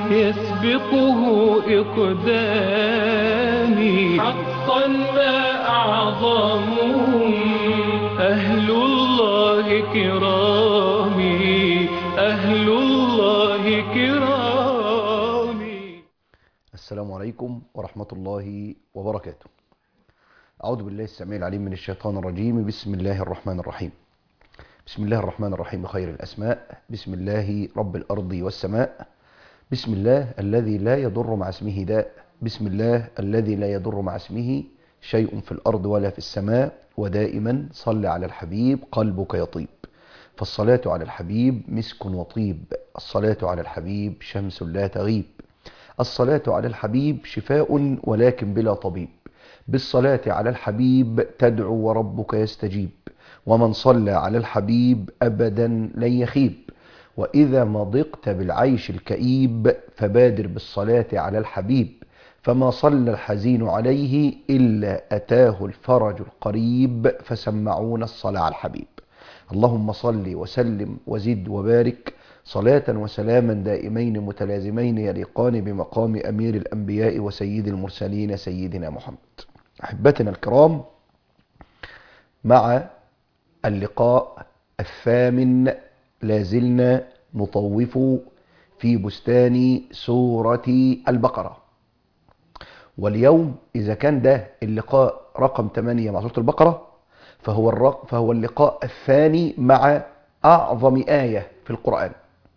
يسبقه إقدامي حقا ما أعظمهم أهل الله كرامي أهل الله كرامي. السلام عليكم ورحمة الله وبركاته. أعوذ بالله السميع العليم من الشيطان الرجيم. بسم الله الرحمن الرحيم. بسم الله الرحمن الرحيم خير الأسماء. بسم الله رب الأرض والسماء. بسم الله الذي لا يضر مع اسمه داء. بسم الله الذي لا يضر مع اسمه شيء في الأرض ولا في السماء. ودائما صل على الحبيب قلبك يطيب، فالصلاة على الحبيب مسك وطيب. الصلاة على الحبيب شمس لا تغيب. الصلاة على الحبيب شفاء ولكن بلا طبيب. بالصلاة على الحبيب تدعو وربك يستجيب. ومن صلى على الحبيب أبدا لن يخيب. وإذا ما ضقت بالعيش الكئيب فبادر بالصلاة على الحبيب. فما صلى الحزين عليه إلا أتاه الفرج القريب. فسمعون الصلاة على الحبيب. اللهم صل وسلم وزد وبارك صلاة وسلاما دائمين متلازمين يليقان بمقام أمير الأنبياء وسيد المرسلين سيدنا محمد. أحبتنا الكرام، مع اللقاء الثامن لازلنا نطوف في بستان سورة البقرة. واليوم إذا كان ده اللقاء رقم 8 مع سورة البقرة فهو اللقاء الثاني مع أعظم آية في القرآن.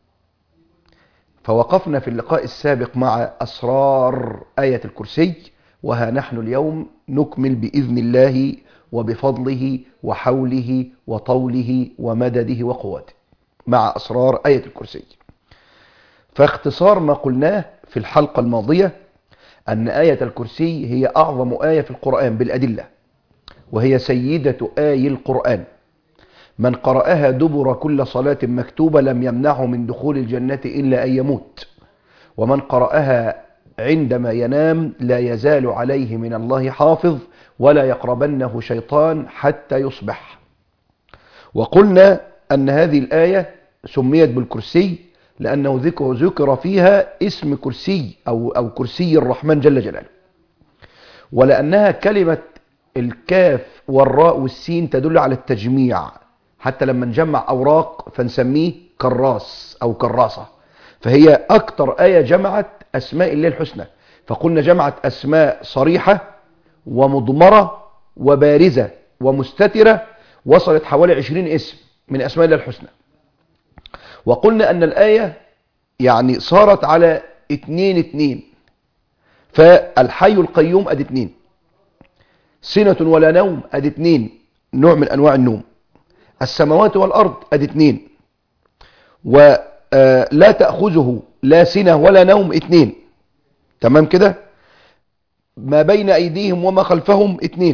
فوقفنا في اللقاء السابق مع أسرار آية الكرسي، وها نحن اليوم نكمل بإذن الله وبفضله وحوله وطوله ومدده وقوته مع أسرار آية الكرسي. فاختصار ما قلناه في الحلقة الماضية أن آية الكرسي هي أعظم آية في القرآن بالأدلة، وهي سيدة آي القرآن. من قرأها دبر كل صلاة مكتوبة لم يمنعه من دخول الجنة إلا أن يموت. ومن قرأها عندما ينام لا يزال عليه من الله حافظ ولا يقربنه شيطان حتى يصبح. وقلنا أن هذه الآية سميت بالكرسي لأنه ذكر فيها اسم كرسي أو كرسي الرحمن جل جلاله، ولأنها كلمة الكاف والراء والسين تدل على التجميع، حتى لما نجمع أوراق فنسميه كراس أو كراسة. فهي أكتر آية جمعت أسماء الله الحسنى. فقلنا جمعت أسماء صريحة ومضمرة وبارزة ومستترة، وصلت حوالي 20 اسم من أسماء الله الحسنى. وقلنا أن الآية يعني صارت على 2 فالحي القيوم أدي 2، سنة ولا نوم أدي 2 نوع من أنواع النوم، السماوات والأرض أدي 2، ولا تأخذه لا سنة ولا نوم 2. تمام كده؟ ما بين أيديهم وما خلفهم 2.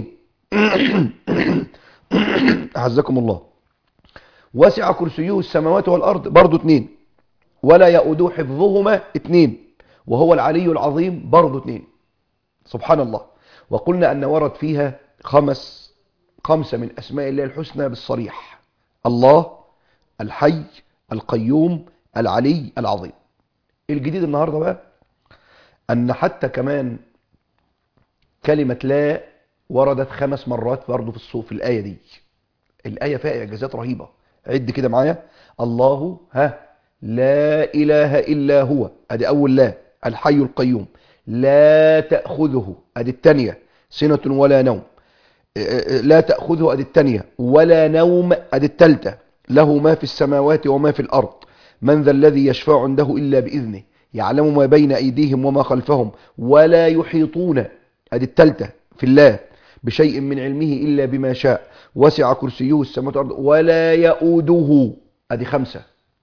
أعزكم الله. وسع كرسيه السماوات والأرض برضو 2. ولا يؤوده حفظهما 2. وهو العلي العظيم برضو 2. سبحان الله. وقلنا أن ورد فيها 5 من أسماء الله الحسنى بالصريح: الله، الحي، القيوم، العلي، العظيم. الجديد النهاردة بقى أن حتى كمان كلمة لا وردت 5 مرات برضو في الآية دي. الآية فيها إعجازات رهيبة. عد كده معايا: الله لا إله إلا هو أدي أول لا، الحي القيوم، لا تأخذه أدي الثانية، سنة ولا نوم، لا تأخذه أدي الثانية، ولا نوم أدي الثالثة، له ما في السماوات وما في الأرض، من ذا الذي يشفع عنده إلا بإذنه، يعلم ما بين أيديهم وما خلفهم، ولا يحيطون أدي الثالثة في الله بشيء من علمه إلا بما شاء، وسع كرسيه السماوات والأرض ولا يؤوده أدي 5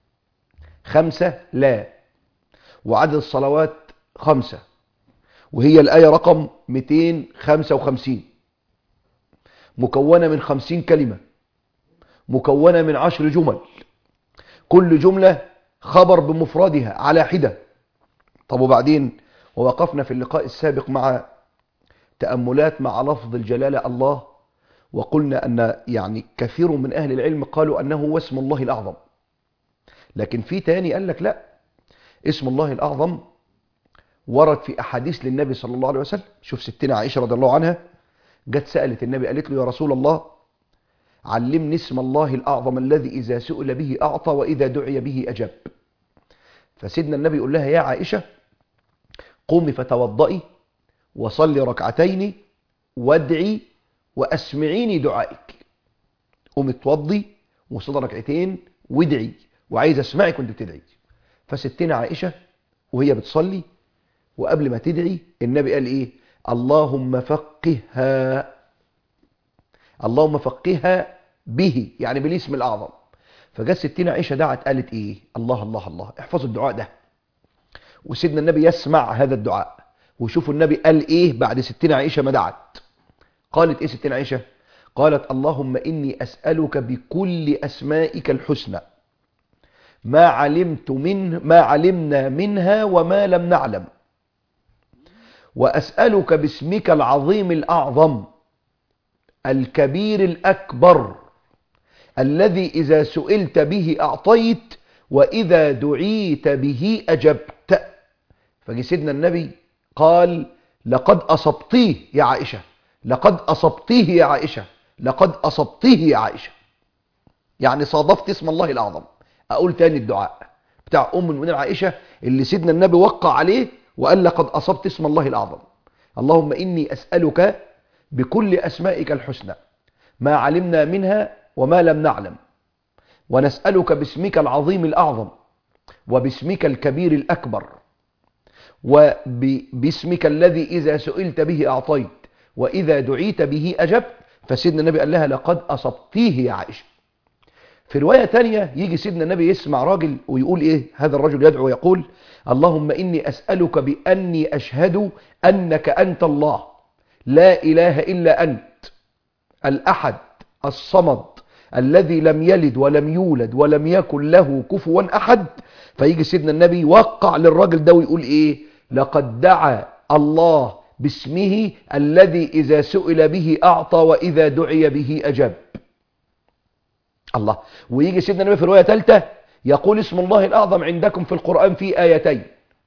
لا. وعدد الصلوات 5، وهي الآية رقم 255، مكونة من 50 كلمة، مكونة من 10 جمل، كل جملة خبر بمفردها على حدة. طب وبعدين؟ ووقفنا في اللقاء السابق مع تأملات مع لفظ الجلالة الله، وقلنا أن يعني كثير من أهل العلم قالوا أنه هو اسم الله الأعظم، لكن في تاني قال لك لا، اسم الله الأعظم ورد في أحاديث للنبي صلى الله عليه وسلم. شوف ستنا عائشة رضي الله عنها جت سألت النبي، قالت له: يا رسول الله، علمني اسم الله الأعظم الذي إذا سئل به أعطى وإذا دعي به أجاب. فسيدنا النبي يقول لها: يا عائشة، قومي فتوضئي وصلي ركعتين وادعي وأسمعيني دعائك. قومي اتوضي وصلي ركعتين وادعي، وعايز أسمعك وانت بتدعي. فستنا عائشة وهي بتصلي وقبل ما تدعي النبي قال إيه؟ اللهم فقهها، اللهم فقهها به، يعني بالاسم الأعظم. فجت ستنا عائشة دعت قالت إيه؟ الله الله الله، احفظوا الدعاء ده. وسيدنا النبي يسمع هذا الدعاء، وشوفوا النبي قال إيه بعد ستنا عائشة ما دعت. قالت إيه ستنا عائشة؟ قالت: اللهم إني أسألك بكل أسمائك الحسنى ما علمنا منها وما لم نعلم، وأسألك باسمك العظيم الأعظم الكبير الأكبر الذي إذا سئلت به أعطيت وإذا دعيت به أجبت. فجي سيدنا النبي قال: لقد أصبتيه يا عائشة، لقد أصبتيه يا عائشة، لقد أصبتيه يا عائشة. يعني صادفت اسم الله الأعظم. أقول تاني الدعاء بتاع أم المؤمنين عائشة اللي سيدنا النبي وقع عليه وقال: لقد أصبت اسم الله الأعظم. اللهم إني أسألك بكل أسمائك الحسنى ما علمنا منها وما لم نعلم، ونسألك باسمك العظيم الأعظم وباسمك الكبير الأكبر وباسمك الذي إذا سئلت به أعطيت وإذا دعيت به أجبت. فسيدنا النبي قال لها: لقد أصبتيه يا عائشة. في رواية تانية يجي سيدنا النبي يسمع راجل ويقول إيه؟ هذا الرجل يدعو ويقول: اللهم إني أسألك بأني أشهد أنك أنت الله لا إله إلا أنت الأحد الصمد الذي لم يلد ولم يولد ولم يكن له كفوا أحد. فيجي سيدنا النبي يوقع للراجل ده ويقول إيه؟ لقد دعا الله باسمه الذي إذا سئل به أعطى وإذا دعي به أجاب. الله. ويجي سيدنا النبي في رواية ثالثة يقول: اسم الله الأعظم عندكم في القرآن في آيتين،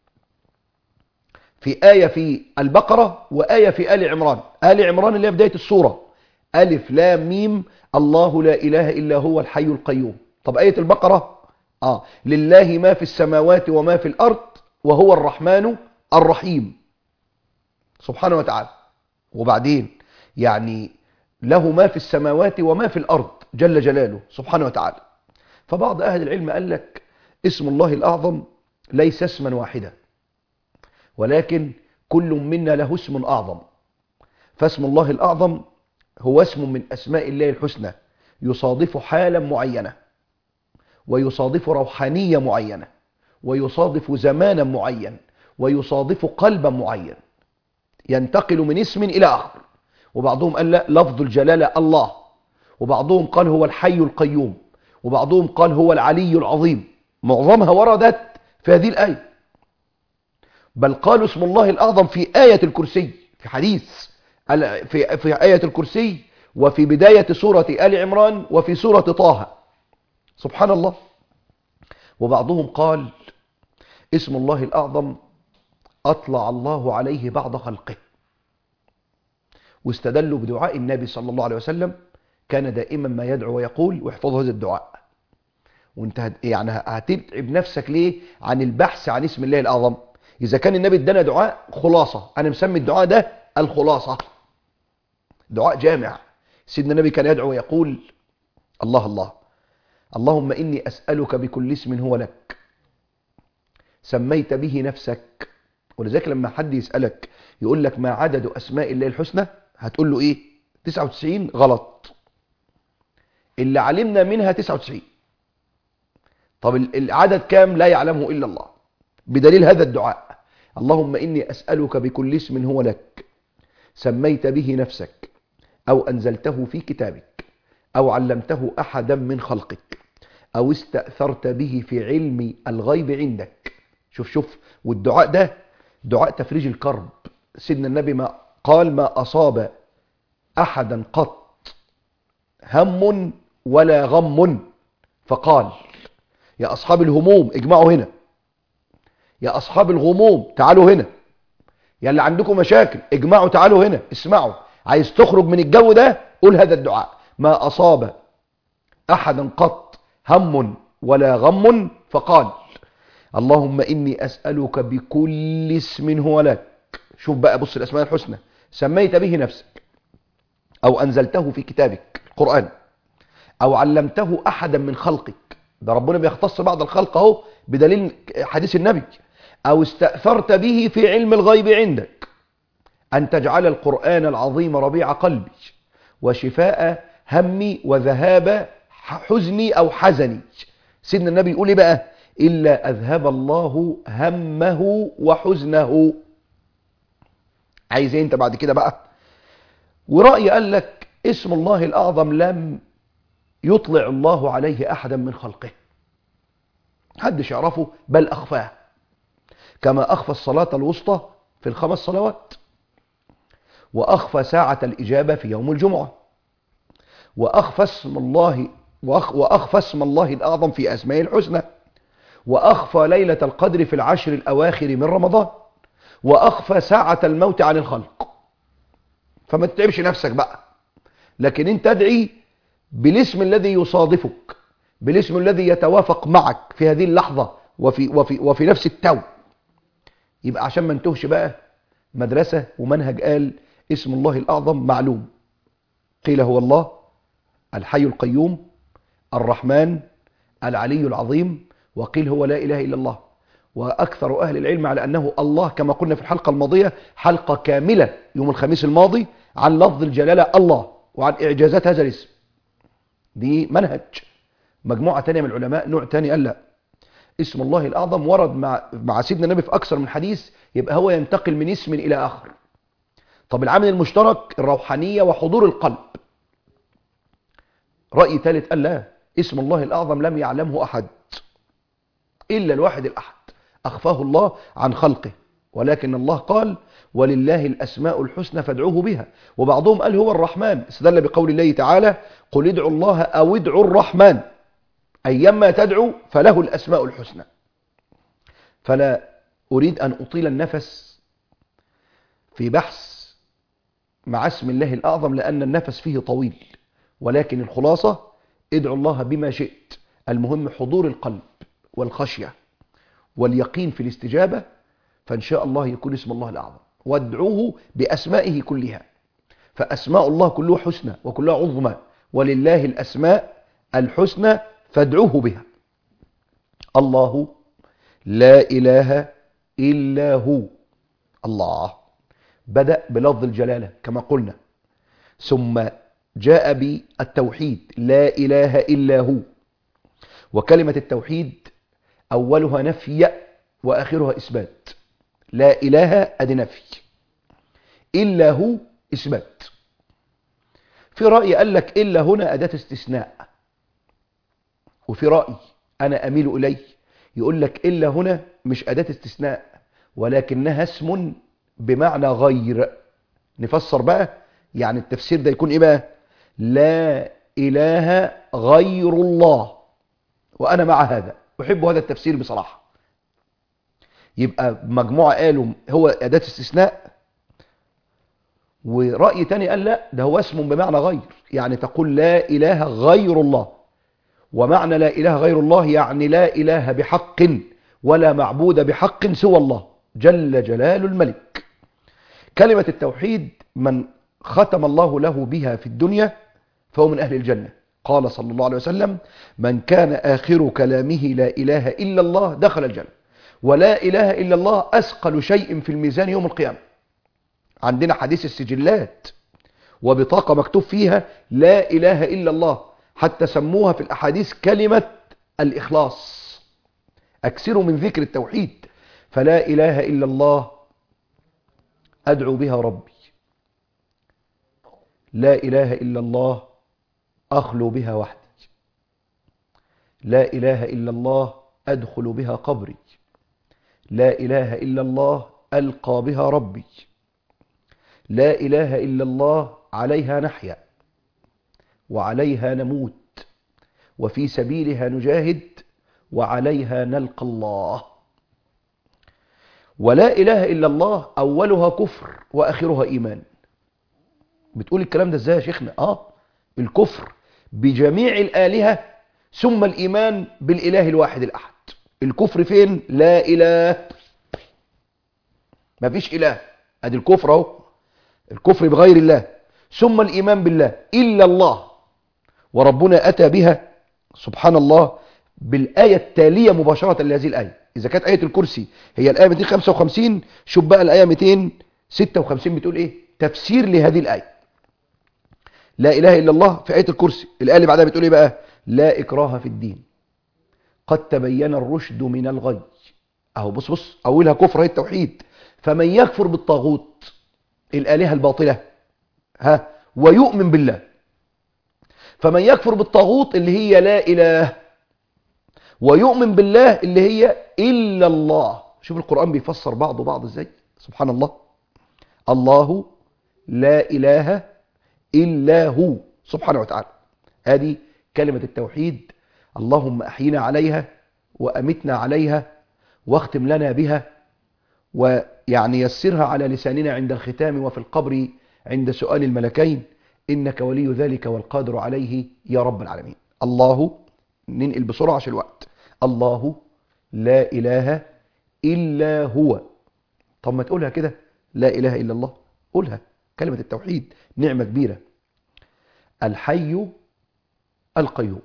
في آية في البقرة وآية في آل عمران. آل عمران اللي هي بداية السورة، ألف لام ميم الله لا إله إلا هو الحي القيوم. طب آية البقرة لله ما في السماوات وما في الأرض وهو الرحمن الرحيم سبحانه وتعالى. وبعدين يعني له ما في السماوات وما في الأرض جل جلاله سبحانه وتعالى. فبعض أهل العلم قال لك اسم الله الأعظم ليس اسما واحدا، ولكن كل منا له اسم أعظم. فاسم الله الأعظم هو اسم من أسماء الله الحسنى يصادف حالا معينة، ويصادف روحانية معينة، ويصادف زمانا معين، ويصادف قلبا معين، ينتقل من اسم إلى آخر. وبعضهم قال لا، لفظ الجلالة الله، وبعضهم قال هو الحي القيوم، وبعضهم قال هو العلي العظيم. معظمها وردت في هذه الآية. بل قالوا اسم الله الأعظم في آية الكرسي، في حديث في آية الكرسي، وفي بداية سورة آل عمران، وفي سورة طه. سبحان الله. وبعضهم قال اسم الله الأعظم أطلع الله عليه بعض خلقه، واستدلوا بدعاء النبي صلى الله عليه وسلم. كان دائما ما يدعو ويقول، واحفظوا هذا الدعاء. وانت يعني هتتعب نفسك ليه عن البحث عن اسم الله الأعظم؟ إذا كان النبي ادانا دعاء خلاصة، أنا مسمي الدعاء ده الخلاصة، دعاء جامع. سيدنا النبي كان يدعو ويقول: الله الله، اللهم إني أسألك بكل اسم هو لك سميت به نفسك. ولذلك لما حد يسألك يقول لك ما عدد أسماء الله الحسنى، هتقول له إيه؟ 99. غلط. اللي علمنا منها 99. طب العدد كام؟ لا يعلمه إلا الله. بدليل هذا الدعاء: اللهم إني أسألك بكل اسم هو لك سميت به نفسك أو أنزلته في كتابك أو علمته أحدا من خلقك أو استأثرت به في علم الغيب عندك. شوف. والدعاء ده دعاء تفريج الكرب. سيدنا النبي ما قال: ما أصاب أحدا قط هم ولا غم، فقال: يا أصحاب الهموم اجمعوا هنا، يا أصحاب الغموم تعالوا هنا، يا اللي عندكم مشاكل اجمعوا تعالوا هنا اسمعوا. عايز تخرج من الجو ده قول هذا الدعاء: ما أصاب أحدا قط هم ولا غم فقال اللهم إني أسألك بكل اسم هو لك. شوف بقى، بص الأسماء الحسنى: سميت به نفسك، أو أنزلته في كتابك القرآن، أو علمته أحدا من خلقك. ده ربنا بيختص بعض الخلق اهو بدليل حديث النبي. أو استأثرت به في علم الغيب عندك أن تجعل القرآن العظيم ربيع قلبي وشفاء همي وذهاب حزني أو حزني. سيدنا النبي يقول إيه بقى؟ إلا أذهب الله همه وحزنه. عايز إيه أنت بعد كده بقى؟ ورأي قال لك اسم الله الأعظم لم يطلع الله عليه أحدا من خلقه، محدش يعرفه، بل أخفاه، كما أخفى الصلاة الوسطى في ال5 صلوات، وأخفى ساعة الإجابة في يوم الجمعة، وأخفى اسم الله الأعظم في أسماء الحسنى، وأخفى ليلة القدر في العشر الأواخر من رمضان، وأخفى ساعة الموت عن الخلق. فما تتعبش نفسك بقى، لكن انت ادعي بالاسم الذي يصادفك، بالاسم الذي يتوافق معك في هذه اللحظة وفي نفس التو. يبقى عشان ما نتوهش بقى، مدرسة ومنهج قال اسم الله الأعظم معلوم. قيل هو الله الحي القيوم الرحمن العلي العظيم، وقيل هو لا إله إلا الله. وأكثر أهل العلم على أنه الله، كما قلنا في الحلقة الماضية، حلقة كاملة يوم الخميس الماضي عن لفظ الجلالة الله وعن إعجازات هذا الاسم. دي منهج. مجموعة تانية من العلماء نوع تاني قال لا، اسم الله الأعظم ورد مع سيدنا النبي في أكثر من حديث، يبقى هو ينتقل من اسم إلى آخر. طب العامل المشترك الروحانية وحضور القلب. رأي ثالث قال لا، اسم الله الأعظم لم يعلمه أحد إلا الواحد الأحد، أخفاه الله عن خلقه، ولكن الله قال ولله الأسماء الحسنى فادعوه بها. وبعضهم قال هو الرحمن، استدل بقول الله تعالى قل ادعوا الله أو ادعوا الرحمن أيما تدعو فله الأسماء الحسنى. فلا أريد أن أطيل النفس في بحث مع اسم الله الأعظم لأن النفس فيه طويل، ولكن الخلاصة ادعوا الله بما شئت، المهم حضور القلب والخشية واليقين في الاستجابة، فإن شاء الله يكون اسم الله الأعظم. وادعوه بأسمائه كلها، فأسماء الله كلها حسنى وكلها عظمى، ولله الأسماء الحسنى فادعوه بها. الله لا إله إلا هو. الله بدأ بلفظ الجلالة كما قلنا، ثم جاء بالتوحيد لا إله إلا هو. وكلمة التوحيد أولها نفي وآخرها إثبات. لا إله أدي نفي، إلا هو إثبات. في رأي قال لك إلا هنا أداة استثناء، وفي رأي أنا أميل إليه يقول لك إلا هنا مش أداة استثناء ولكنها اسم بمعنى غير. نفسر بقى، يعني التفسير ده يكون إيه بقى؟ لا إله غير الله. وأنا مع هذا، أحب هذا التفسير بصراحة. يبقى مجموعة قالوا هو أداة استثناء، ورأي تاني قال لا ده هو اسم بمعنى غير، يعني تقول لا إله غير الله. ومعنى لا إله غير الله يعني لا إله بحق ولا معبود بحق سوى الله جل جلال الملك. كلمة التوحيد من ختم الله له بها في الدنيا فهو من أهل الجنة. قال صلى الله عليه وسلم من كان آخر كلامه لا إله إلا الله دخل الجنة. ولا إله إلا الله أثقل شيء في الميزان يوم القيامة. عندنا حديث السجلات وبطاقة مكتوب فيها لا إله إلا الله، حتى سموها في الأحاديث كلمة الإخلاص. أكثروا من ذكر التوحيد. فلا إله إلا الله أدعو بها ربي، لا إله إلا الله أخلو بها وحدي، لا إله إلا الله أدخل بها قبري، لا إله إلا الله ألقى بها ربي، لا إله إلا الله عليها نحيا وعليها نموت وفي سبيلها نجاهد وعليها نلقى الله. ولا إله إلا الله أولها كفر وآخرها إيمان. بتقول الكلام ده ازاي يا شيخنا؟ الكفر بجميع الآلهة ثم الإيمان بالإله الواحد الأحد. الكفر فين؟ لا إله، ما فيش إله، ادي الكفر اهو، الكفر بغير الله، ثم الإيمان بالله إلا الله. وربنا أتى بها سبحان الله بالآية التالية مباشرة لهذه الآية. إذا كانت آية الكرسي هي الآية 255، شوف بقى الآية 256 بتقول إيه؟ تفسير لهذه الآية. لا إله إلا الله في آية الكرسي. الآية اللي بعدها بتقول إيه بقى؟ لا إكراه في الدين قد تبين الرشد من الغي. أهو بص أولها كفر هي التوحيد. فمن يكفر بالطاغوت الآلهة الباطلة ويؤمن بالله. فمن يكفر بالطاغوت اللي هي لا إله، ويؤمن بالله اللي هي إلا الله. شوف القرآن بيفسر بعض ازاي، سبحان الله. الله لا إله إلا هو سبحانه وتعالى. هذه كلمة التوحيد. اللهم أحينا عليها وأمتنا عليها واختم لنا بها، ويعني يسرها على لساننا عند الختام وفي القبر عند سؤال الملكين، إنك ولي ذلك والقادر عليه يا رب العالمين. الله، ننقل بسرعة عشان الوقت. الله لا إله إلا هو. طب ما تقولها كده، لا إله إلا الله، قولها كلمة التوحيد، نعمة كبيرة. الحي القيوم،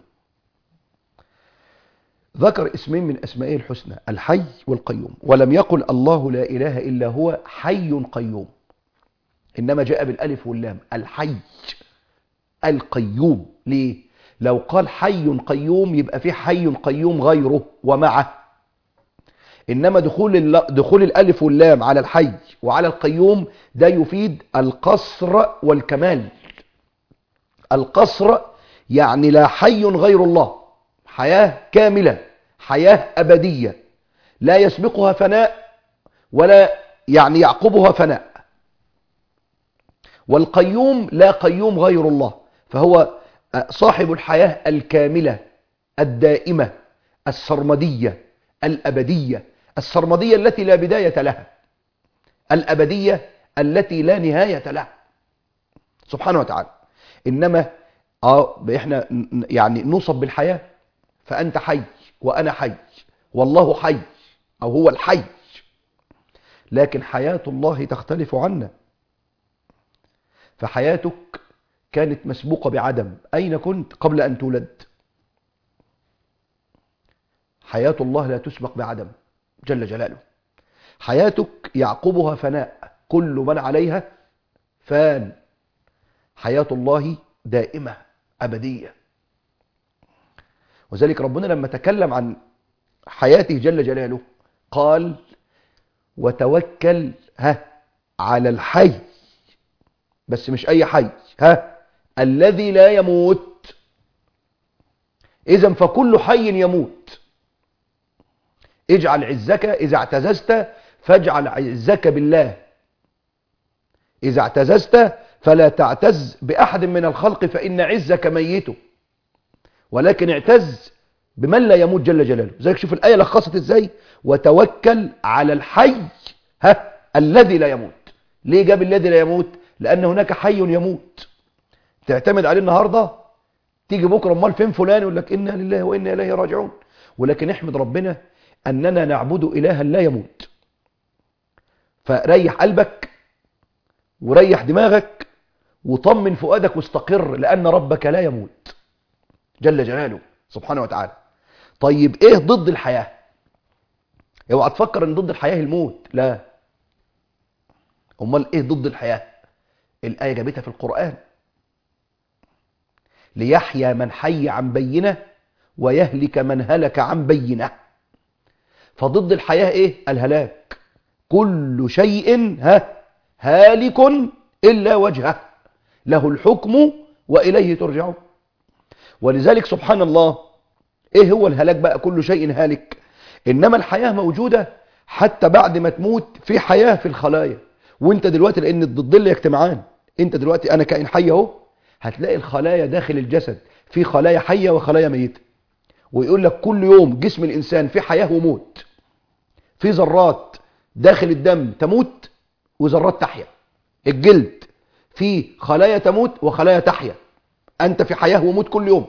ذكر اسمين من أسمائه الحسنى، الحي والقيوم، ولم يقل الله لا إله إلا هو حي قيوم، إنما جاء بالألف واللام، الحي القيوم. ليه؟ لو قال حي قيوم يبقى في حي قيوم غيره ومعه، إنما دخول الألف واللام على الحي وعلى القيوم ده يفيد القصر والكمال. القصر يعني لا حي غير الله، حياة كاملة، حياة أبدية لا يسبقها فناء ولا يعني يعقبها فناء. والقيوم لا قيوم غير الله، فهو صاحب الحياة الكاملة الدائمة السرمدية الأبدية. السرمدية التي لا بداية لها، الأبدية التي لا نهاية لها سبحانه وتعالى. إنما إحنا يعني نوصف بالحياة، فأنت حي وأنا حي والله حي أو هو الحي، لكن حياة الله تختلف عنا. فحياتك كانت مسبوقة بعدم. أين كنت قبل أن تولد؟ حياة الله لا تسبق بعدم جل جلاله. حياتك يعقبها فناء، كل من عليها فان. حياة الله دائمة أبدية. وذلك ربنا لما تكلم عن حياته جل جلاله قال وتوكل على الحي، بس مش أي حي، الذي لا يموت. إذن فكل حي يموت. اجعل عزك إذا اعتززت فاجعل عزك بالله. إذا اعتززت فلا تعتز بأحد من الخلق فإن عزك ميت، ولكن اعتز بمن لا يموت جل جلاله. زيك شوف الآية لخصت ازاي، وتوكل على الحي الذي لا يموت. ليه جاب الذي لا يموت؟ لأن هناك حي يموت تعتمد عليه النهاردة، تيجي بكرة امال فين فلان، يقول لك إنا لله وإنا إليه راجعون. ولكن احمد ربنا أننا نعبد إلها لا يموت. فريح قلبك وريح دماغك وطمن فؤادك واستقر، لأن ربك لا يموت جل جلاله سبحانه وتعالى. طيب ايه ضد الحياة؟ اوعى تفكر ان ضد الحياة الموت، لا. امال ايه ضد الحياة؟ الآية جابتها في القرآن، ليحيى من حي عن بينة ويهلك من هلك عن بينة. فضد الحياة ايه؟ الهلاك. كل شيء هالك إلا وجهه له الحكم وإليه ترجعون. ولذلك سبحان الله، ايه هو الهلاك بقى؟ كل شيء هالك. انما الحياة موجودة حتى بعد ما تموت، في حياة في الخلايا. وانت دلوقتي لان الضدين يجتمعان، انت دلوقتي انا كائن حي اهو، هتلاقي الخلايا داخل الجسد في خلايا حية وخلايا ميتة. ويقول لك كل يوم جسم الانسان في حياة وموت، في ذرات داخل الدم تموت وذرات تحيا، الجلد فيه خلايا تموت وخلايا تحيا، أنت في حياة وموت كل يوم.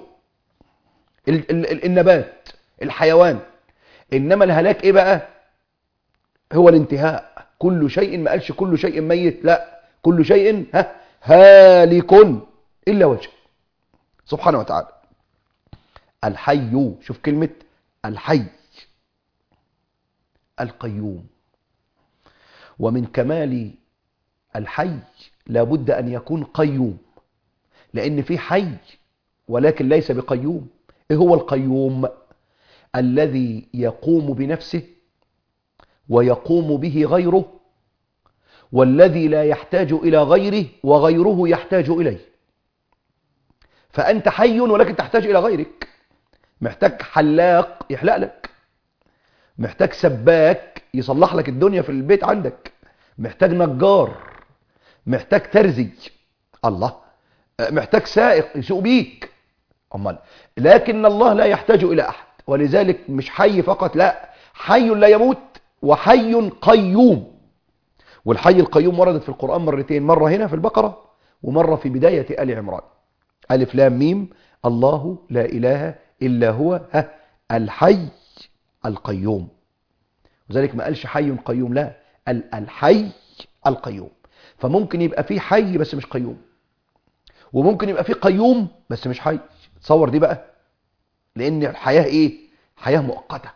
النبات، الحيوان. إنما الهلاك إيه بقى؟ هو الانتهاء. كل شيء، ما قالش كل شيء ميت، لا، كل شيء هالك إلا وجهه سبحانه وتعالى. الحي، شوف كلمة الحي، القيوم. ومن كمال الحي لابد أن يكون قيوم، لأن في حي ولكن ليس بقيوم. إيه هو القيوم؟ الذي يقوم بنفسه ويقوم به غيره، والذي لا يحتاج إلى غيره وغيره يحتاج إليه. فأنت حي ولكن تحتاج إلى غيرك، محتاج حلاق يحلق لك، محتاج سباك يصلح لك الدنيا في البيت عندك، محتاج نجار، محتاج ترزي، الله، محتاج سائق يسوق بيك. أمال لكن الله لا يحتاج إلى أحد، ولذلك مش حي فقط، لا، حي لا يموت وحي قيوم. والحي القيوم وردت في القرآن مرتين، مرة هنا في البقرة ومرة في بداية آل عمران. ألف لام ميم، الله لا إله إلا هو الحي القيوم. وذلك ما قالش حي قيوم، لا، الحي القيوم. فممكن يبقى فيه حي بس مش قيوم، وممكن يبقى فيه قيوم بس مش حي. تصور دي بقى، لأن الحياة إيه؟ حياة مؤقتة.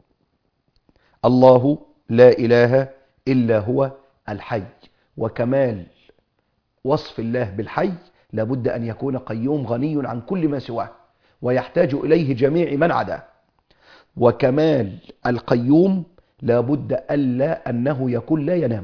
الله لا إله إلا هو الحي. وكمال وصف الله بالحي لابد أن يكون قيوم غني عن كل ما سواه ويحتاج إليه جميع من عداه. وكمال القيوم لابد ألا أنه يكون لا ينام.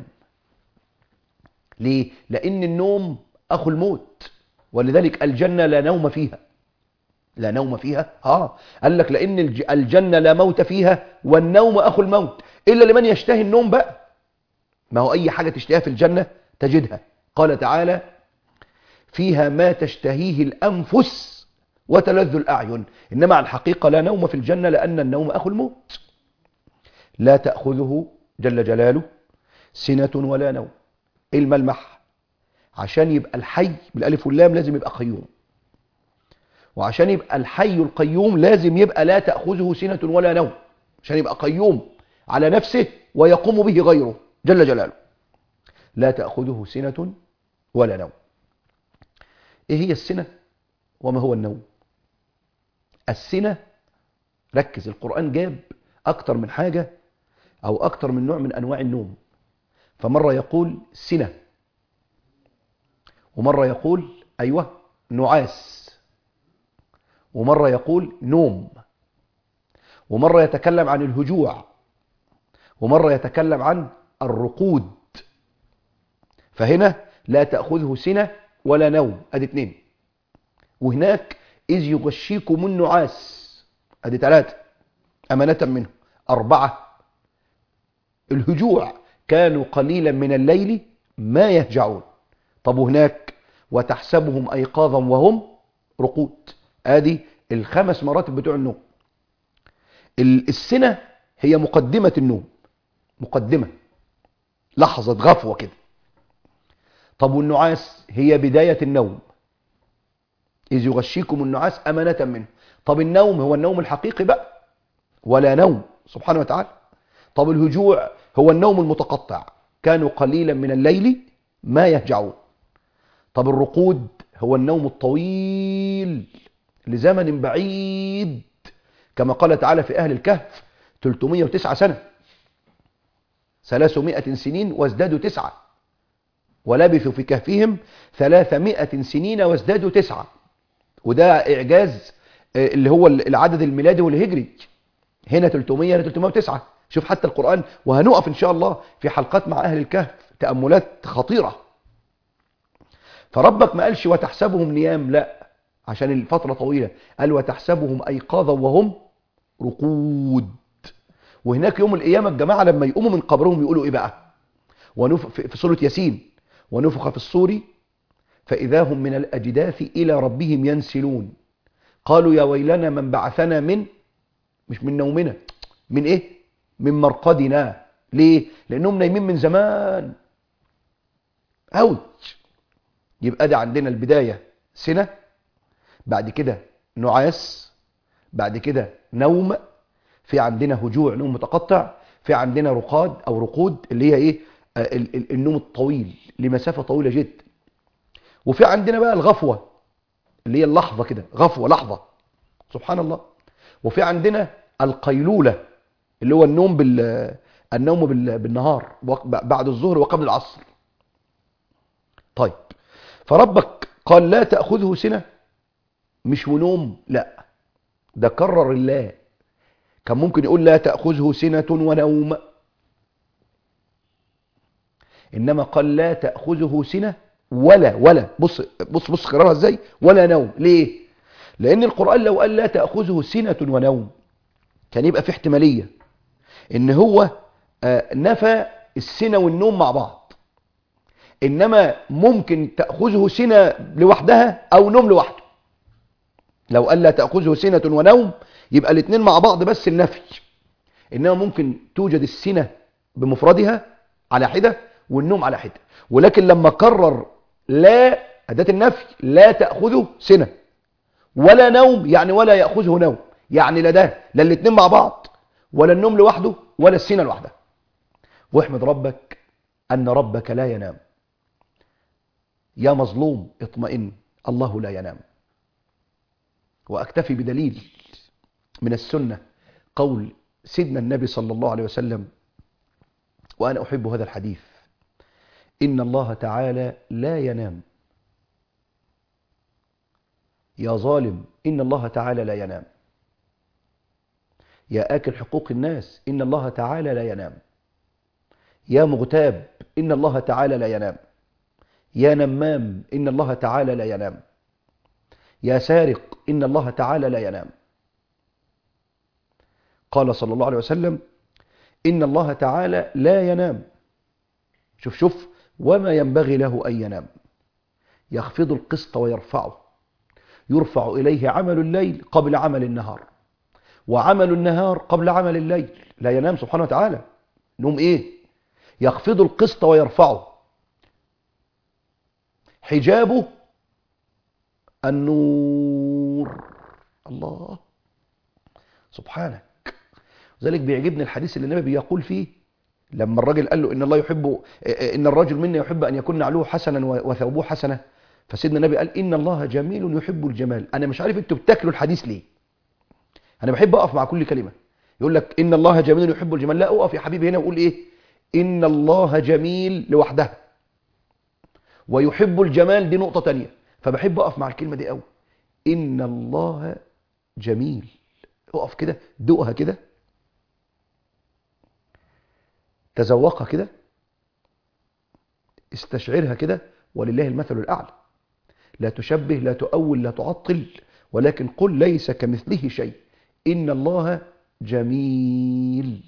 ليه؟ لأن النوم أخو الموت، ولذلك الجنة لا نوم فيها. لا نوم فيها؟ قال لك لأن الجنة لا موت فيها والنوم أخو الموت، إلا لمن يشتهي النوم بقى. ما هو أي حاجة تشتهيها في الجنة تجدها. قال تعالى فيها ما تشتهيه الأنفس وتلذ الأعين. إنما على الحقيقة لا نوم في الجنة، لأن النوم أخو الموت. لا تأخذه جل جلاله سنة ولا نوم. إيه الملمح؟ عشان يبقى الحي بالألف واللام لازم يبقى قيوم، وعشان يبقى الحي القيوم لازم يبقى لا تأخذه سنة ولا نوم، عشان يبقى قيوم على نفسه ويقوم به غيره جل جلاله. لا تأخذه سنة ولا نوم. إيه هي السنة وما هو النوم؟ السنة، ركز، القرآن جاب أكتر من حاجة أو أكتر من نوع من أنواع النوم. فمرة يقول سنة، ومرة يقول أيوة نعاس، ومرة يقول نوم، ومرة يتكلم عن الهجوع، ومرة يتكلم عن الرقود. فهنا لا تأخذه سنة ولا نوم، أدي 2. وهناك إذ يغشيكم النعاس، أدي 3 أمانة منه. 4 الهجوع، كانوا قليلا من الليل ما يهجعون. طب وهناك وتحسبهم أيقاظا وهم رقود. ادي ال5 مراتب بتوع النوم. السنة هي مقدمة النوم، مقدمة، لحظة غفوة كده. طب والنعاس هي بداية النوم، إذ يغشيكم النعاس أمانة منه. طب النوم هو النوم الحقيقي بقى، ولا نوم سبحانه وتعالى. طب الهجوع هو النوم المتقطع، كانوا قليلا من الليل ما يهجعون. طب الرقود هو النوم الطويل لزمن بعيد، كما قال تعالى في أهل الكهف 309 سنة، 300 سنين وازدادوا 9، ولبثوا في كهفهم 300 سنين وازدادوا 9. وده إعجاز اللي هو العدد الميلادي والهجري. هنا 300 هنا 309. شوف حتى القرآن، وهنقف إن شاء الله في حلقات مع أهل الكهف تأملات خطيرة. فربك ما قالش وتحسبهم نيام، لا، عشان الفترة طويلة، قال وتحسبهم أيقاظا وهم رقود. وهناك يوم القيامة الجماعة لما يقوموا من قبرهم يقولوا إيه بقى؟ في سورة ياسين ونفخ في الصور فإذا هم من الأجداث إلى ربهم ينسلون قالوا يا ويلنا من بعثنا من، مش من نومنا، من إيه؟ من مرقدنا. ليه؟ لأنهم نايمين من زمان أوي. يبقى ده عندنا البداية سنة، بعد كده نعاس، بعد كده نوم، في عندنا هجوع نوم متقطع، في عندنا رقاد أو رقود اللي هي إيه؟ النوم الطويل لمسافة طويلة جدا، وفي عندنا بقى الغفوة اللي هي اللحظة كده، غفوة لحظة، سبحان الله. وفي عندنا القيلولة اللي هو النوم بالنهار بعد الظهر وقبل العصر. طيب، فربك قال لا تأخذه سنة، مش ونوم، لا، ده كرر الله. كان ممكن يقول لا تأخذه سنة ونوم، إنما قال لا تأخذه سنة ولا بص قرارها ازاي، ولا نوم. ليه؟ لأن القرآن لو قال لا تأخذه سنة ونوم كان يبقى في احتمالية إن هو نفى السنة والنوم مع بعض، إنما ممكن تأخذه سنة لوحدها أو نوم لوحده. لو قال لا تأخذه سنة ونوم يبقى الاثنين مع بعض بس النفي، إنما ممكن توجد السنة بمفردها على حدة والنوم على حدة. ولكن لما قرر لا أداة النفي، لا تأخذه سنة ولا نوم، يعني ولا يأخذه نوم، يعني لا ده لا الاثنين مع بعض، ولا النوم لوحده ولا السنة لوحدها. واحمد ربك أن ربك لا ينام. يا مظلوم اطمئن، الله لا ينام. وأكتفي بدليل من السنة قول سيدنا النبي صلى الله عليه وسلم، وأنا أحب هذا الحديث: إن الله تعالى لا ينام. يا ظالم إن الله تعالى لا ينام. يا آكل حقوق الناس إن الله تعالى لا ينام. يا مغتاب إن الله تعالى لا ينام. يا نمام إن الله تعالى لا ينام. يا سارق إن الله تعالى لا ينام. قال صلى الله عليه وسلم: إن الله تعالى لا ينام. شوف وما ينبغي له أن ينام. يخفض القسط ويرفعه، يرفع إليه عمل الليل قبل عمل النهار، وعمل النهار قبل عمل الليل. لا ينام سبحانه وتعالى. نوم إيه؟ يخفض القسط ويرفعه، حجابه النور. الله سبحانك. ذلك بيعجبني الحديث اللي النبي يقول فيه لما الراجل قال له إن الله يحب، إن الرجل منا يحب أن يكون نعله حسنا وثوبه حسنة، فسيدنا النبي قال: إن الله جميل يحب الجمال. أنا مش عارف أنتوا بتاكلوا الحديث ليه. أنا بحب أقف مع كل كلمة. يقول لك إن الله جميل يحب الجمال، لا، أقف يا حبيبي هنا وقول إيه؟ إن الله جميل لوحدها، ويحب الجمال دي نقطة تانية. فبحب أقف مع الكلمة دي قوي. إن الله جميل. أقف كده، دوقها كده، تذوقها كده، استشعرها كده، ولله المثل الأعلى. لا تشبه، لا تؤول، لا تعطل، ولكن قل ليس كمثله شيء. إن الله جميل.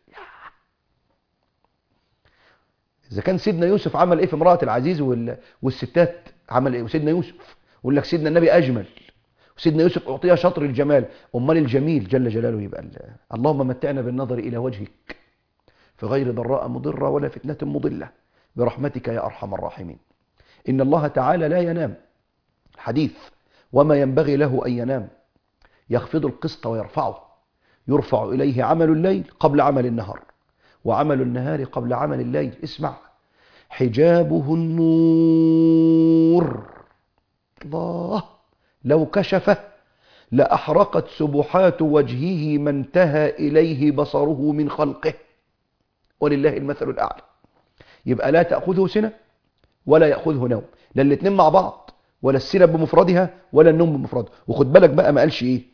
إذا كان سيدنا يوسف عمل إيه في امرأة العزيز والستات عمل إيه، وسيدنا يوسف يقول لك سيدنا النبي أجمل، وسيدنا يوسف أعطيها شطر الجمال، أمال الجميل جل جلاله يبقى اللهم متعنا بالنظر إلى وجهك في غير ضراء مضرة ولا فتنة مضلة برحمتك يا أرحم الراحمين. إن الله تعالى لا ينام. حديث: وما ينبغي له أن ينام. يخفض القسط ويرفعه، يرفع إليه عمل الليل قبل عمل النهار، وعمل النهار قبل عمل الليل. اسمع: حجابه النور. الله، لو كشفه لأحرقت سبحات وجهه ما انتهى إليه بصره من خلقه، ولله المثل الأعلى. يبقى لا تأخذه سنة ولا يأخذه نوم، لا الاثنين مع بعض، ولا السنة بمفردها ولا النوم بمفرده. وخد بالك بقى، ما قالش ايه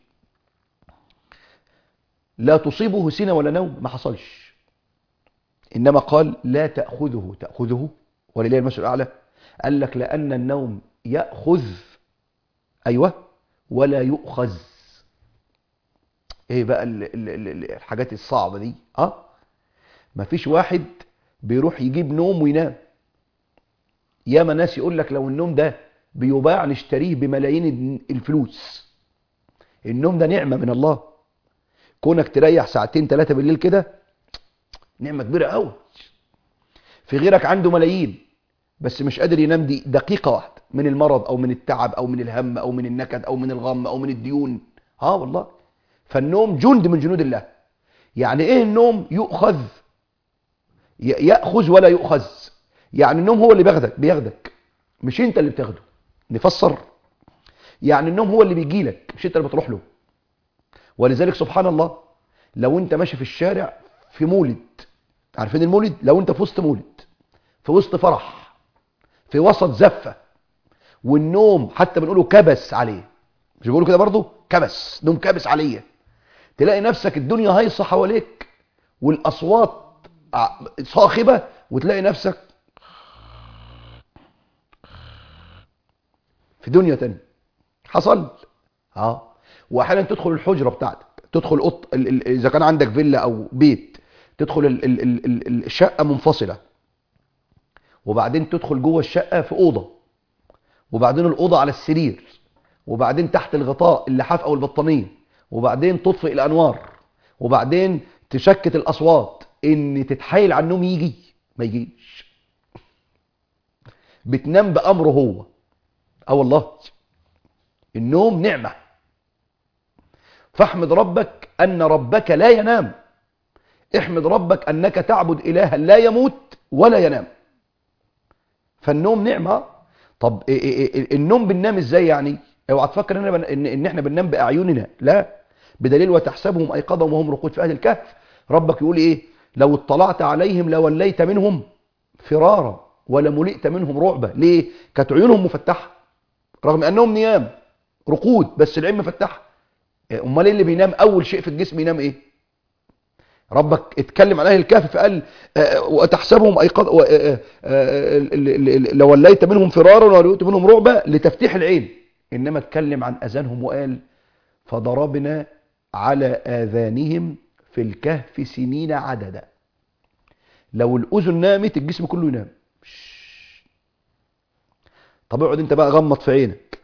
لا تصيبه سنة ولا نوم، ما حصلش. إنما قال لا تأخذه ولله المثل الأعلى. قال لك لأن النوم يأخذ، أيوة، ولا يؤخذ. ايه بقى الحاجات الصعبة دي؟ ما فيش واحد بيروح يجيب نوم وينام. ياما ناس يقول لك لو النوم ده بيباع نشتريه بملايين الفلوس. النوم ده نعمة من الله. كونك تريح ساعتين 3 بالليل كده نعمة كبيرة قوي. في غيرك عنده ملايين بس مش قادر ينام دي دقيقة واحدة من المرض او من التعب او من الهم او من النكد او من الغم او من الديون. والله. فالنوم جند من جنود الله. يعني ايه النوم؟ يأخذ ولا يؤخذ. يعني النوم هو اللي بياخدك مش انت اللي بتاخده. نفسر. يعني النوم هو اللي بيجي لك مش انت اللي بتروح له. ولذلك سبحان الله لو انت ماشي في الشارع في مولد، عارفين المولد؟ لو انت في وسط مولد، في وسط فرح، في وسط زفة، والنوم حتى بنقوله كبس عليه، مش بيقولوا كده برضو؟ كبس، نوم كبس عليه. تلاقي نفسك الدنيا هايصة حواليك والأصوات صاخبة، وتلاقي نفسك في دنيا تانية. حصل. واحيانا تدخل الحجرة بتاعتك، تدخل اذا كان عندك فيلا او بيت، تدخل الشقة منفصلة، وبعدين تدخل جوه الشقة في أوضة، وبعدين الأوضة على السرير، وبعدين تحت الغطاء اللحاف او البطانية، وبعدين تطفئ الأنوار، وبعدين تشكت الأصوات. ان تتحايل على النوم يجي ما يجيش. بتنام بأمره هو. والله النوم نعمة. فاحمد ربك أن ربك لا ينام. احمد ربك أنك تعبد إلها لا يموت ولا ينام. فالنوم نعمة. طب النوم بننام ازاي يعني؟ اوعى تفكر ان احنا بننام بأعيننا، لا. بدليل وتحسبهم أيقظا وهم رقود. في أهل الكهف ربك يقول ايه؟ لو اطلعت عليهم لوليت منهم فرارا ولملئت منهم رعبا. ليه؟ كانت عيونهم مفتحة رغم أنهم نيام رقود، بس العين مفتحة. امال ايه اللي بينام؟ اول شيء في الجسم ينام ايه؟ ربك اتكلم عن اهل الكهف فقال وتحسبهم ايقظ لوليت منهم فرارا ولملئت منهم رعبا لتفتيح العين. انما اتكلم عن اذانهم وقال فضربنا على آذانهم في الكهف سنين عددا. لو الأذن نامت الجسم كله ينام. طب اقعد انت بقى غمض في عينك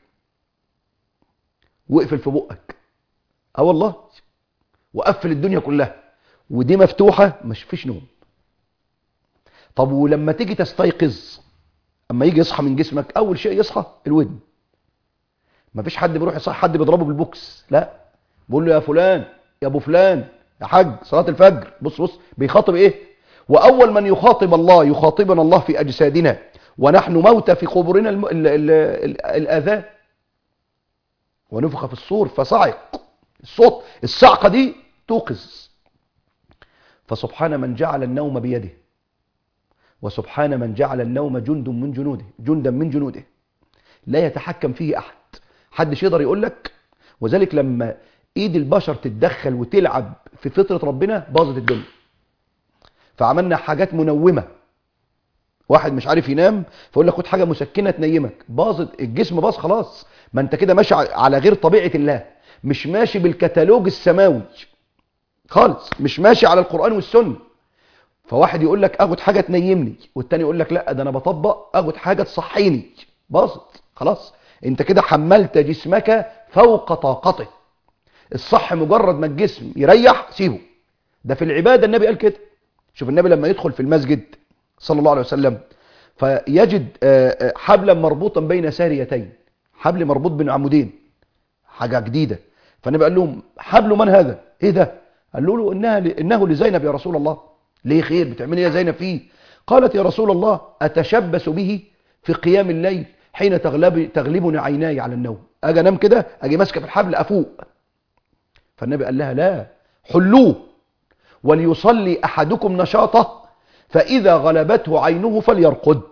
واقفل في بقك، والله، وقفل الدنيا كلها ودي مفتوحة، مش فيش نوم. طب ولما تيجي تستيقظ، اما يجي يصحى من جسمك اول شيء يصحى الودن. مفيش حد بيروح يصحى حد بيضربه بالبوكس، لا، بيقول له يا فلان، يا ابو فلان، يا حاج، صلاة الفجر. بص بيخاطب ايه؟ واول من يخاطب الله يخاطبنا الله في اجسادنا ونحن موتى في قبورنا الاذان. ونفخ في الصور فصعق. الصوت الصعقة دي توقظ. فسبحان من جعل النوم بيده، وسبحان من جعل النوم جندا من جنوده لا يتحكم فيه احد. حدش يقدر يقول لك. وذلك لما ايد البشر تتدخل وتلعب في فطرة ربنا باظت الدنيا. فعملنا حاجات منومة. واحد مش عارف ينام فيقول لك خد حاجة مسكنة تنيمك، باظت الجسم، باظ خلاص. ما انت كده ماشي على غير طبيعة الله، مش ماشي بالكتالوج السماوي خالص، مش ماشي على القرآن والسنة. فواحد يقول لك اخد حاجة تنيمني، والتاني يقول لك لا ده انا بطبق اخد حاجة تصحيني، باظت خلاص. انت كده حملت جسمك فوق طاقته. الصح مجرد ما الجسم يريح سيبه. ده في العبادة النبي قال كده. شوف النبي لما يدخل في المسجد صلى الله عليه وسلم فيجد حبلا مربوطا بين ساريتين، حبل مربوط بين عمودين، حاجة جديدة. فالنبي قال لهم حبل من هذا؟ ايه ده؟ قالوا له انه لزينب يا رسول الله. ليه خير؟ بتعملي ايه يا زينب فيه؟ قالت يا رسول الله اتشبث به في قيام الليل حين تغلبني عيناي على النوم. اجي انام كده اجي ماسكه في الحبل افوق. فالنبي قال لها لا، حلوه وليصلي احدكم نشاطه فاذا غلبته عينه فليرقد.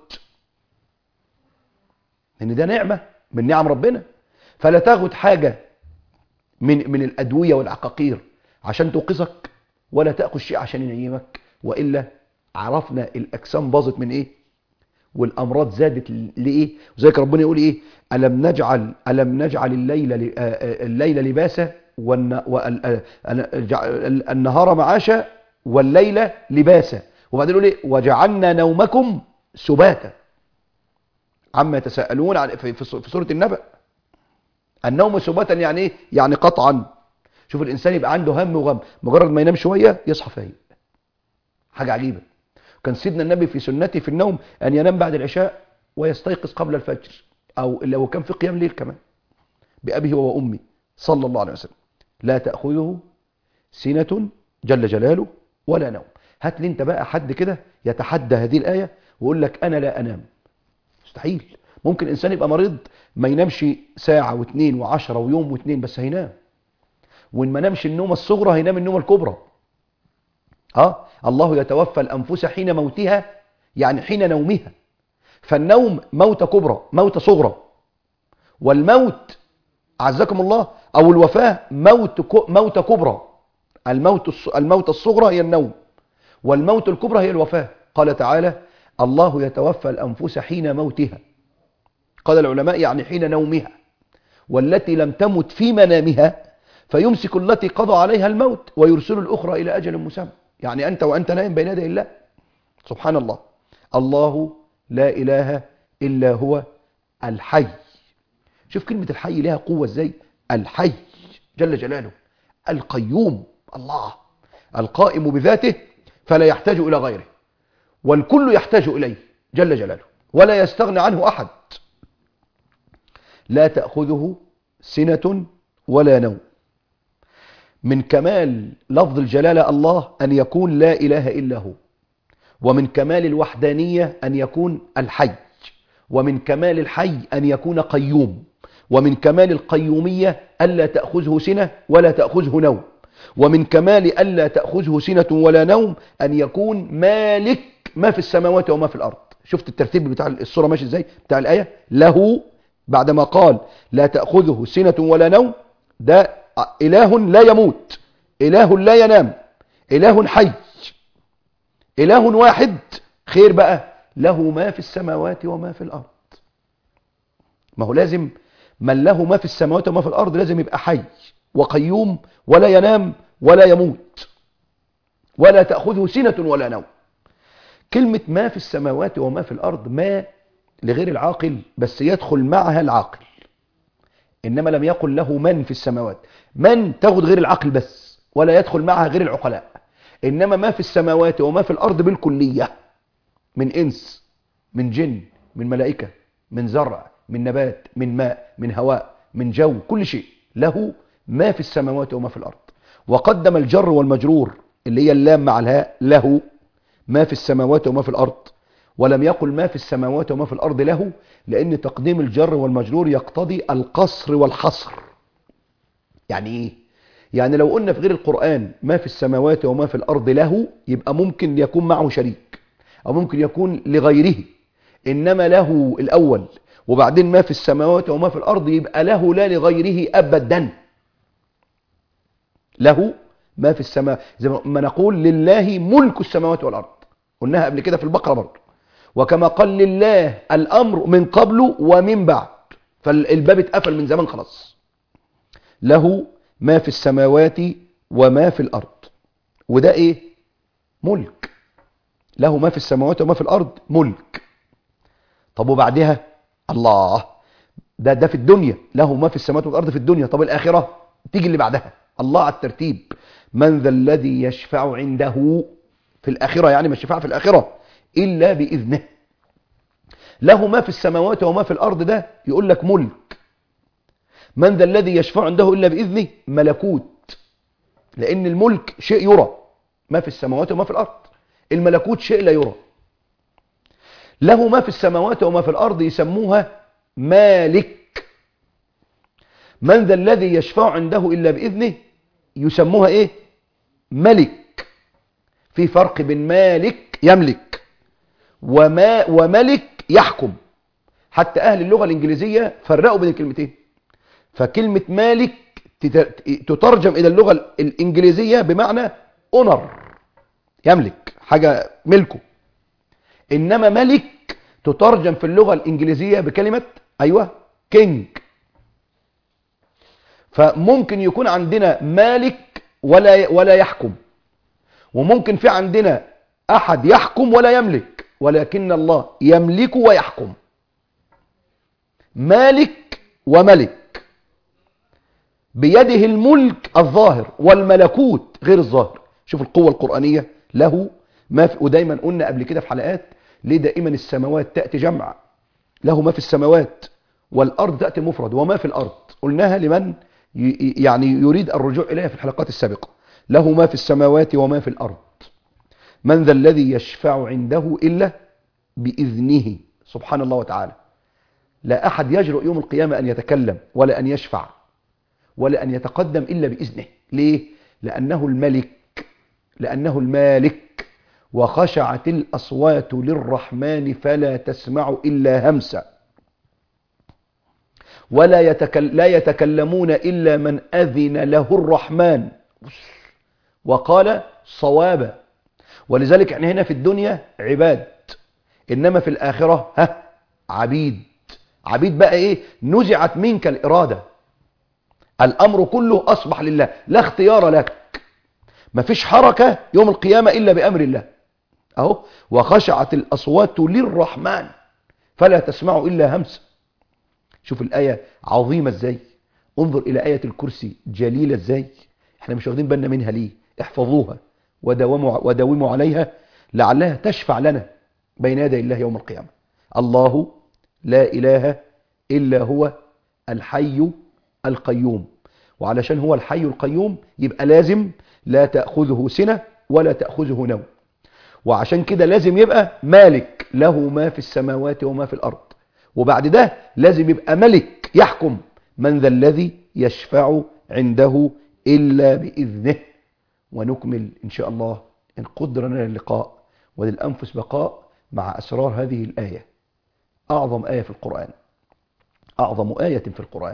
لان ده نعمه من نعم ربنا. فلا تاخد حاجه من الادويه والعقاقير عشان توقظك، ولا تاخذ شيء عشان ينيمك، والا عرفنا الاجسام باظت من ايه والامراض زادت لايه. وذلك ربنا يقول ايه؟ الم نجعل الليل لباسا النهار معاشا والليل لباسا. وبعدين يقول ايه؟ وجعلنا نومكم سباتا. عما يتساءلون في سورة النبأ. النوم سباتا يعني ايه؟ يعني قطعا. شوف الانسان يبقى عنده هم وغم، مجرد ما ينام شوية يصحى فايق. حاجة عجيبة. كان سيدنا النبي في سنته في النوم أن ينام بعد العشاء ويستيقظ قبل الفجر، أو لو كان في قيام ليل كمان، بأبيه وأمي صلى الله عليه وسلم. لا تأخذه سنة جل جلاله ولا نوم. هات لي انت بقى حد كده يتحدى هذه الآية ويقول لك أنا لا أنام. مستحيل. ممكن إنسان يبقى مريض ما ينامش ساعة واثنين وعشرة ويوم واثنين، بس هينام. وإن ما نامش النوم الصغرى هينام النوم الكبرى. الله يتوفى الأنفس حين موتها، يعني حين نومها. فالنوم موت كبرى، موت صغرى. والموت عزكم الله أو الوفاة موت كبرى. الموت الصغرى هي النوم، والموت الكبرى هي الوفاة. قال تعالى الله يتوفى الأنفس حين موتها. قال العلماء يعني حين نومها. والتي لم تمت في منامها فيمسك التي قضى عليها الموت ويرسل الأخرى إلى أجل مسمى. يعني أنت وأنت نائم بين يدي الله. سبحان الله. الله لا إله إلا هو الحي. شوف كلمة الحي لها قوة ازاي. الحي جل جلاله، القيوم، الله القائم بذاته فلا يحتاج إلى غيره، والكل يحتاج إليه جل جلاله ولا يستغني عنه أحد. لا تأخذه سنة ولا نوم. من كمال لفظ الجلالة الله أن يكون لا إله إلا هو، ومن كمال الوحدانية أن يكون الحي، ومن كمال الحي أن يكون قيوم، ومن كمال القيومية ألا تأخذه سنة ولا تأخذه نوم، ومن كمال ألا تأخذه سنة ولا نوم أن يكون مالك ما في السماوات وما في الأرض. شفت الترتيب بتاع الصورة ماشي ازاي بتاع الآية. له بعدما قال لا تأخذه سنة ولا نوم، ده إله لا يموت، إله لا ينام، إله حي، إله واحد. خير بقى له ما في السماوات وما في الأرض. ما هو لازم من له ما في السماوات وما في الأرض لازم يبقى حي وقيوم ولا ينام ولا يموت ولا تأخذه سنة ولا نوم. كلمة ما في السماوات وما في الأرض ما لغير العاقل، بس يدخل معها العاقل. إنما لم يقل له من في السماوات. من تاخد غير العقل بس ولا يدخل معها غير العقلاء. إنما ما في السماوات وما في الأرض بالكلية، من إنس، من جن، من ملائكة، من زرع، من نبات، من ماء، من هواء، من جو، كل شيء له ما في السماوات وما في الأرض. وقدم الجر والمجرور اللي هي اللام مع الهاء، له ما في السماوات وما في الأرض، ولم يقل ما في السماوات وما في الأرض له، لأن تقديم الجر والمجرور يقتضي القصر والحصر. يعني إيه؟ يعني لو قلنا في غير القرآن ما في السماوات وما في الأرض له، يبقى ممكن يكون معه شريك أو ممكن يكون لغيره. إنما له الأول وبعدين ما في السماوات وما في الأرض، يبقى له لا لغيره أبدا. له ما في السماء، زي ما نقول لله ملك السماوات والأرض، قلناها قبل كده في البقرة برضه. وكما قال لله الأمر من قبل ومن بعد، فالباب اتقفل من زمان خلاص. له ما في السماوات وما في الأرض، وده إيه؟ ملك. له ما في السماوات وما في الأرض ملك. طب وبعدها الله، ده في الدنيا، له ما في السماوات والأرض في الدنيا. طب الآخرة تيجي اللي بعدها، الله على الترتيب. من ذا الذي يشفع عنده في الآخرة، يعني ما الشفاعة في الآخرة إلا بإذنه. له ما في السماوات وما في الأرض، ده يقول لك ملك. من ذا الذي يشفع عنده إلا بإذنه ملكوت، لأن الملك شيء يرى، ما في السماوات وما في الأرض. الملكوت شيء لا يرى. له ما في السماوات وما في الأرض يسموها مالك. من ذا الذي يشفع عنده إلا بإذنه يسموها إيه؟ ملك. في فرق بين مالك يملك وملك يحكم. حتى أهل اللغة الإنجليزية فرقوا بين الكلمتين. فكلمة مالك تترجم إلى اللغة الإنجليزية بمعنى أونر، يملك حاجة ملكه. إنما ملك تترجم في اللغة الإنجليزية بكلمة كينج. فممكن يكون عندنا مالك ولا يحكم، وممكن في عندنا أحد يحكم ولا يملك، ولكن الله يملك ويحكم. مالك وملك، بيده الملك الظاهر والملكوت غير الظاهر. شوف القوة القرآنية. له ودايما قلنا قبل كده في حلقات ليه دائما السماوات تأتي جمع، له ما في السماوات، والأرض تأتي مفرد وما في الأرض. قلناها لمن يعني يريد الرجوع إليها في الحلقات السابقة. له ما في السماوات وما في الأرض. من ذا الذي يشفع عنده إلا بإذنه، سبحان الله وتعالى. لا أحد يجرؤ يوم القيامة أن يتكلم ولا أن يشفع ولا أن يتقدم إلا بإذنه. ليه؟ لأنه المالك. وخشعت الأصوات للرحمن فلا تسمع إلا همسا، لا يتكلمون إلا من أذن له الرحمن وقال صوابا. ولذلك احنا هنا في الدنيا عباد، إنما في الآخرة عبيد. عبيد بقى إيه؟ نزعت منك الإرادة، الأمر كله أصبح لله، لا اختيار لك. مفيش حركة يوم القيامة إلا بأمر الله. أهو وخشعت الأصوات للرحمن فلا تسمع إلا همسا. شوف الآية عظيمة ازاي، انظر إلى آية الكرسي جليلة ازاي. احنا مش واخدين بالنا منها ليه؟ احفظوها وداوموا عليها لعلها تشفع لنا بين يدي الله يوم القيامة. الله لا إله إلا هو الحي القيوم. وعلشان هو الحي القيوم يبقى لازم لا تأخذه سنة ولا تأخذه نوم. وعشان كده لازم يبقى مالك، له ما في السماوات وما في الأرض. وبعد ده لازم يبقى ملك يحكم. من ذا الذي يشفع عنده إلا بإذنه. ونكمل إن شاء الله إن قدر لنا اللقاء وللأنفس بقاء مع أسرار هذه الآية. أعظم آية في القرآن، أعظم آية في القرآن،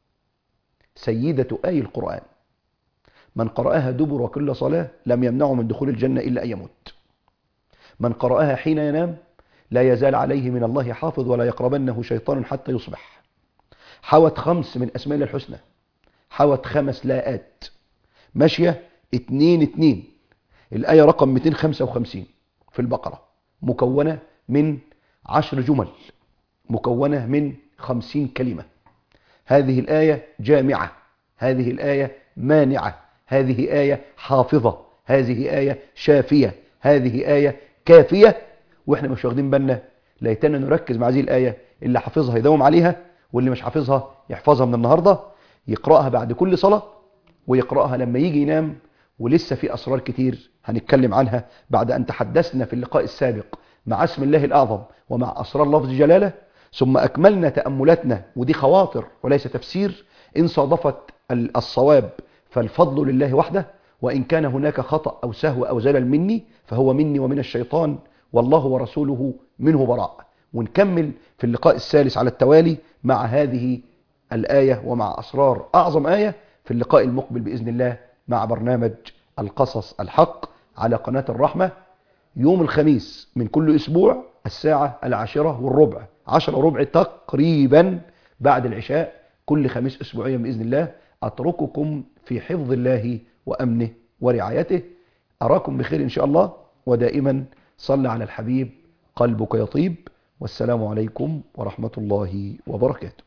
سيدة آي القرآن. من قرأها دبر كل صلاة لم يمنعه من دخول الجنة إلا أن يموت. من قرأها حين ينام لا يزال عليه من الله حافظ ولا يقربنه شيطان حتى يصبح. حوت 5 من أسماء الله الحسنى، حوت 5 لاءات ماشية 2-2. الآية رقم 255 في البقرة مكونة من 10 جمل، مكونة من 50 كلمة. هذه الآية جامعة، هذه الآية مانعة، هذه آية حافظة، هذه آية شافية، هذه آية كافية. واحنا مش واخدين بالنا. ليتنا نركز مع هذه الآية. اللي حافظها يداوم عليها، واللي مش حافظها يحفظها من النهاردة، يقرأها بعد كل صلاة ويقرأها لما يجي ينام. ولسه في أسرار كتير هنتكلم عنها بعد أن تحدثنا في اللقاء السابق مع اسم الله الأعظم ومع أسرار لفظ جلالة، ثم أكملنا تأملاتنا، ودي خواطر وليس تفسير. إن صادفت الصواب فالفضل لله وحده، وإن كان هناك خطأ أو سهو أو زلل مني فهو مني ومن الشيطان، والله ورسوله منه براء. ونكمل في اللقاء الثالث على التوالي مع هذه الآية ومع أسرار أعظم آية في اللقاء المقبل بإذن الله مع برنامج القصص الحق على قناة الرحمة، يوم الخميس من كل أسبوع الساعة 10:15، 10:15 تقريبا بعد العشاء، كل خميس أسبوعيا بإذن الله. أترككم في حفظ الله وأمنه ورعايته. أراكم بخير إن شاء الله، ودائما صل على الحبيب قلبك يطيب. والسلام عليكم ورحمة الله وبركاته.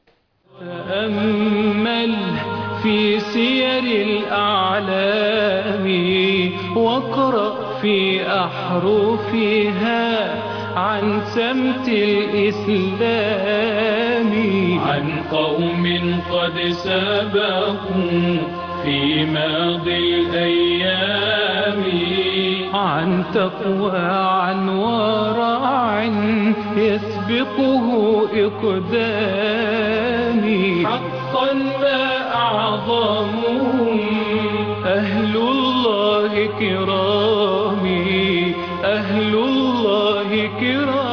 تأمل في سير الأعلام واقرأ في أحرفها عن سمت الإسلام، عن قوم قد سبقوا في ماضي الأيام، عن تقوى عن ورع يسبقه إقدامي. حقا ما أعظمهم أهل الله كرامي، أهل الله كرامي.